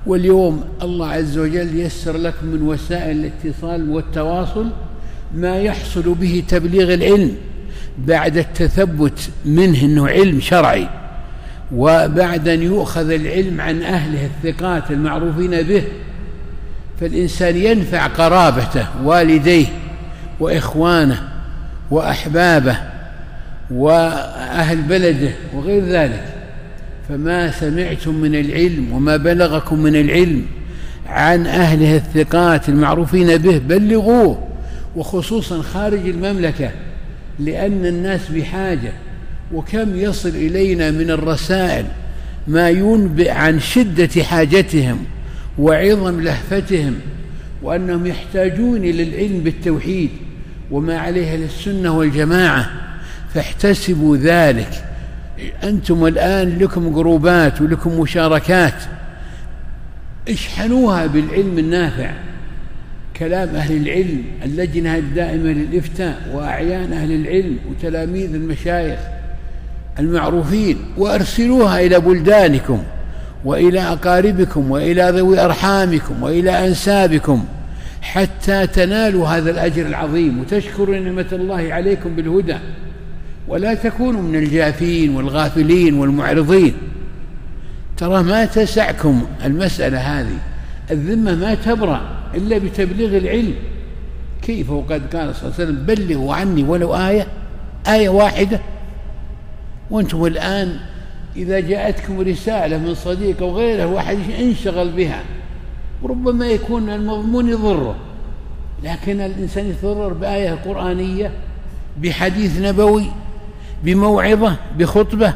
واليوم الله عز وجل يسر لكم من وسائل الاتصال والتواصل ما يحصل به تبليغ العلم بعد التثبت منه أنه علم شرعي، وبعد أن يؤخذ العلم عن أهله الثقات المعروفين به، فالإنسان ينفع قرابته والديه وإخوانه وأحبابه وأهل بلده وغير ذلك. فما سمعتم من العلم وما بلغكم من العلم عن أهله الثقات المعروفين به بلغوه، وخصوصا خارج المملكة، لأن الناس بحاجة. وكم يصل إلينا من الرسائل ما ينبئ عن شدة حاجتهم وعظم لهفتهم، وأنهم يحتاجون إلى العلم بالتوحيد وما عليه للسنة والجماعة، فاحتسبوا ذلك. أنتم الآن لكم جروبات ولكم مشاركات، اشحنوها بالعلم النافع، كلام أهل العلم، اللجنة الدائمة للإفتاء وأعيان أهل العلم وتلاميذ المشايخ المعروفين، وأرسلوها إلى بلدانكم وإلى أقاربكم وإلى ذوي أرحامكم وإلى أنسابكم، حتى تنالوا هذا الأجر العظيم وتشكروا نعمة الله عليكم بالهدى، ولا تكونوا من الجافين والغافلين والمعرضين. ترى ما تسعكم المسألة هذه، الذمة ما تبرأ إلا بتبليغ العلم. كيف وقد قال صلى الله عليه وسلم بلغوا عني ولو آية واحدة. وأنتم الآن إذا جاءتكم رسالة من صديق أو غيره واحد انشغل بها، وربما يكون المضمون يضره، لكن الإنسان يتضرر بآية قرآنية، بحديث نبوي، بموعظة، بخطبة.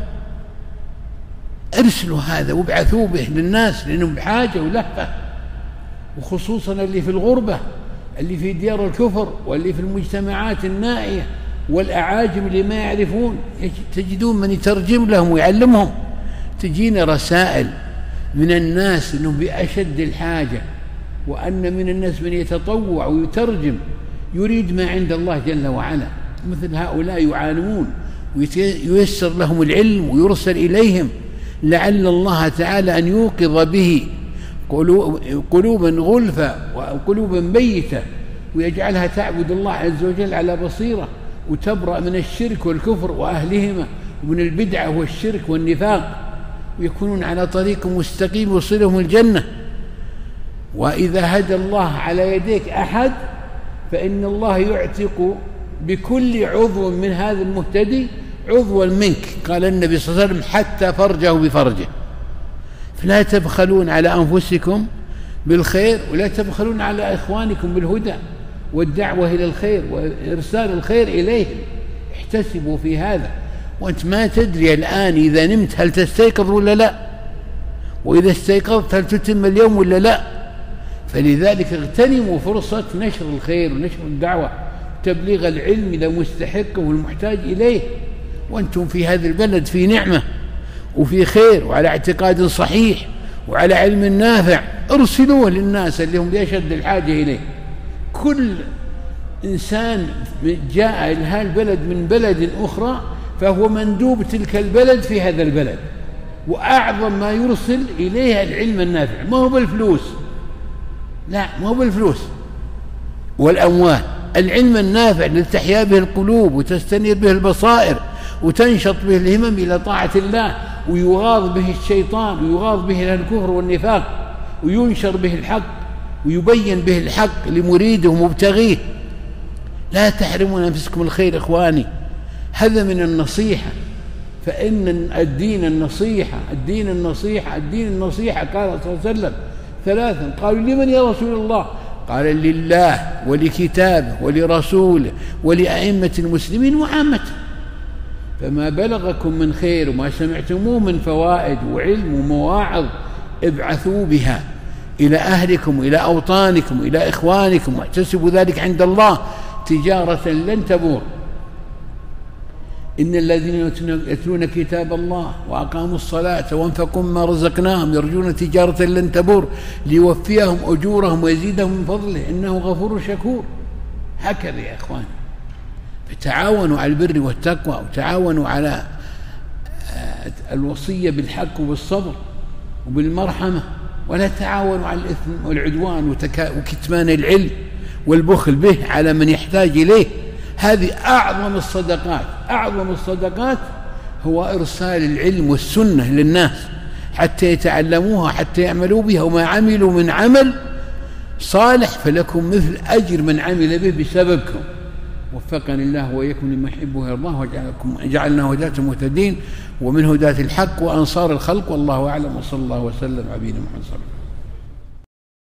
ارسلوا هذا وابعثوا به للناس، لأنهم بحاجة ولهفة، وخصوصا اللي في الغربة، اللي في ديار الكفر، واللي في المجتمعات النائية، والأعاجم اللي ما يعرفون، تجدون من يترجم لهم ويعلمهم. تجينا رسائل من الناس أنهم بأشد الحاجة، وأن من الناس من يتطوع ويترجم يريد ما عند الله جل وعلا. مثل هؤلاء يعانون وييسر لهم العلم ويرسل إليهم، لعل الله تعالى أن يوقظ به قلوبا غلفة وقلوبا ميتة، ويجعلها تعبد الله عز وجل على بصيرة، وتبرأ من الشرك والكفر وأهلهما، ومن البدعة والشرك والنفاق، ويكونون على طريق مستقيم يوصلهم الجنة. وإذا هدى الله على يديك أحد فإن الله يعتق بكل عضو من هذا المهتدي عضوا منك، قال النبي صلى الله عليه وسلم حتى فرجه بفرجه. فلا تبخلون على أنفسكم بالخير، ولا تبخلون على إخوانكم بالهدى والدعوة إلى الخير وإرسال الخير إليهم. احتسبوا في هذا. وأنت ما تدري الآن إذا نمت هل تستيقظ ولا لا، وإذا استيقظت هل تتم اليوم ولا لا. فلذلك اغتنموا فرصة نشر الخير ونشر الدعوة، تبليغ العلم إلى مستحقه والمحتاج إليه. وأنتم في هذا البلد في نعمة وفي خير وعلى اعتقاد صحيح وعلى علم نافع، ارسلوه للناس اللي هم بأشد الحاجة إليه. كل إنسان جاء إلى هذا البلد من بلد أخرى فهو مندوب تلك البلد في هذا البلد، وأعظم ما يرسل إليها العلم النافع، ما هو بالفلوس، لا ما هو بالفلوس والأموال، العلم النافع الذي تحيا به القلوب وتستنير به البصائر وتنشط به الهمم إلى طاعة الله، ويغاض به الشيطان ويغاض به الكفر والنفاق، وينشر به الحق ويبين به الحق لمريده ومبتغيه. لا تحرمون أنفسكم الخير إخواني، هذا من النصيحة. فإن الدين النصيحة، الدين النصيحة، الدين النصيحة. قال صلى الله عليه وسلم ثلاثا، قالوا لمن يا رسول الله؟ قال لله ولكتابه ولرسوله ولأئمة المسلمين وعامته. فما بلغكم من خير وما سمعتموه من فوائد وعلم ومواعظ ابعثوا بها إلى أهلكم إلى أوطانكم إلى إخوانكم، واحتسبوا ذلك عند الله تجارة لن تبور. إن الذين يتلون كتاب الله وأقاموا الصلاة وانفقوا مما رزقناهم يرجون تجارة لن تبور ليوفيهم أجورهم ويزيدهم من فضله إنه غفور شكور. هكذا يا إخواني، فتعاونوا على البر والتقوى، وتعاونوا على الوصية بالحق وبالصبر وبالمرحمة ولا تعاونوا على الإثم والعدوان وكتمان العلم والبخل به على من يحتاج إليه. هذه أعظم الصدقات. أعظم الصدقات هو إرسال العلم والسنة للناس حتى يتعلموها، حتى يعملوا بها، وما عملوا من عمل صالح فلكم مثل أجر من عمل به بسببكم. وفقني الله وإياكم لما يحبه ويرضاه، وجعلنا هداة مهتدين ومن هداة الحق وأنصار الخلق، والله أعلم، وصلى الله وسلم على نبينا محمد صلى الله عليه وسلم.